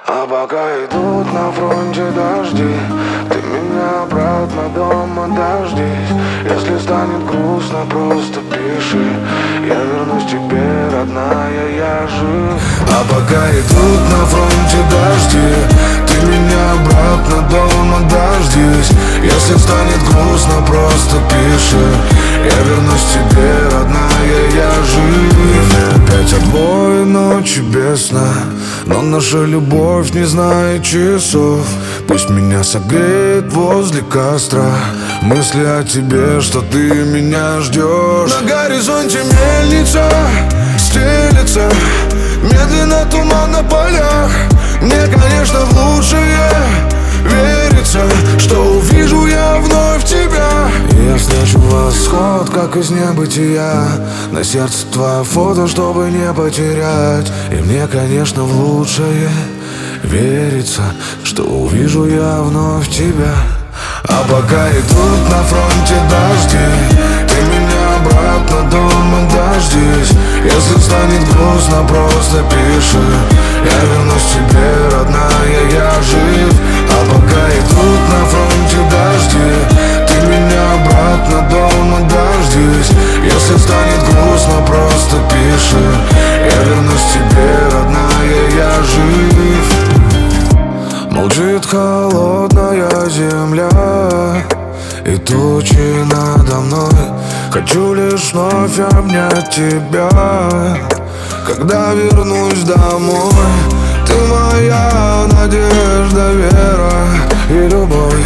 А пока идут на фронте дожди, ты меня обратно дома дождись. Если станет грустно, просто пиши, я вернусь тебе, родная, я жив. А пока идут на фронте дожди, ты меня обратно дома дождись. Если станет грустно, просто пиши, я вернусь тебе, родная, я жив. Опять отбой, ночи без сна, но наша любовь не знает часов. Пусть меня согреет возле костра мысли о тебе, что ты меня ждешь. На горизонте мельница стелется, медленно туман на полях. Мне, конечно, в лучшее верится, что увижу я вновь тебя. И я встречу восход, как из небытия. На сердце твое фото, чтобы не потерять. И мне, конечно, в лучшее верится, что увижу я вновь тебя. А пока идут на фронте дожди, ты меня обратно дома дождись. Если станет грустно, просто пиши, я вернусь тебе, родная, я жив. А пока идут на фронте дожди, ты меня обратно дома дождись. Если станет грустно, просто пиши, я вернусь тебе, родная, я жив. Молчит холодная земля и тучи надо мной. Хочу лишь вновь обнять тебя, когда вернусь домой. Ты моя надежда, вера и любовь,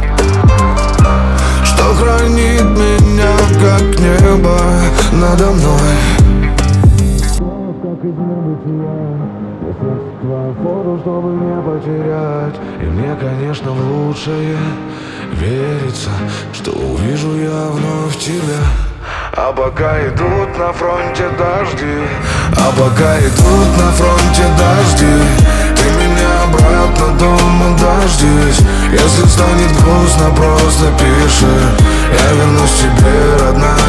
что хранит меня, как небо надо мной. Как из небытия, твою фото, чтобы не потерять. И мне, конечно, в лучшее верится, что увижу я вновь тебя. А пока идут на фронте дожди, а пока идут на фронте дожди, ты меня обратно дома дождись. Если станет грустно, просто пиши, я вернусь тебе, родная.